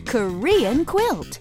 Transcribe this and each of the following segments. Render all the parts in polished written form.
Korean quilt.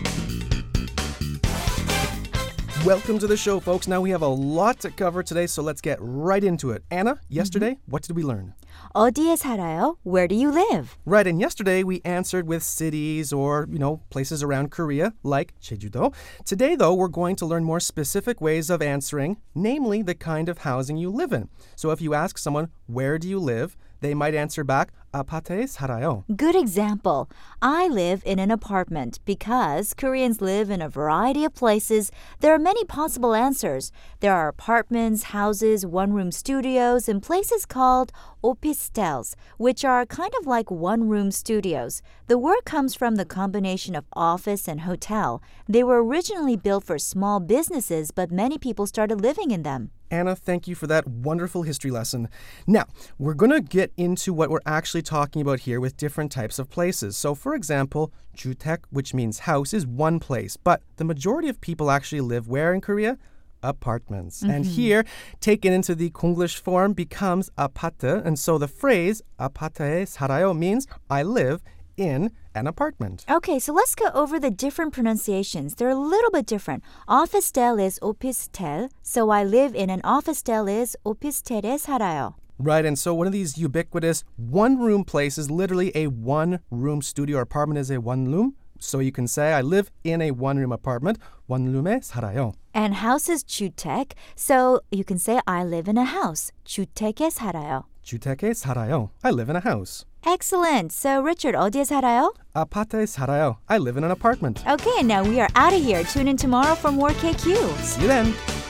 Welcome to the show, folks. Now we have a lot to cover today, so let's get right into it. Anna, yesterday, what did we learn? 어디에 살아요? Where do you live? Right, and yesterday we answered with cities or, places around Korea, like Jeju-do. Today, though, we're going to learn more specific ways of answering, namely the kind of housing you live in. So if you ask someone, where do you live? They might answer back, 아파트에 살아요. Good example. I live in an apartment because Koreans live in a variety of places. There are many possible answers. There are apartments, houses, one-room studios, and places called opisstels, which are kind of like one-room studios. The word comes from the combination of office and hotel. They were originally built for small businesses, but many people started living in them. Anna, thank you for that wonderful history lesson. Now, we're going to get into what we're actually talking about here with different types of places. So, for example, 주택, which means house, is one place. But the majority of people actually live where in Korea? Apartments. And here, taken into the Konglish form, becomes 아파트. And so the phrase 아파트에 살아요 means I live in an apartment. Okay, so let's go over the different pronunciations. They're a little bit different. Officetel is opistel, so I live in an officetel is opistel에 살아요. Right, and so one of these ubiquitous one-room places, literally a one-room studio or apartment is a one-room. So you can say, I live in a one-room apartment, 원룸에 살아요. And house is 주택, so you can say, I live in a house, 주택에 살아요. 주택에 살아요. I live in a house. Excellent. So, Richard, 어디에 살아요? 아파트에 살아요. I live in an apartment. Okay, now we are out of here. Tune in tomorrow for more KQ. See you then.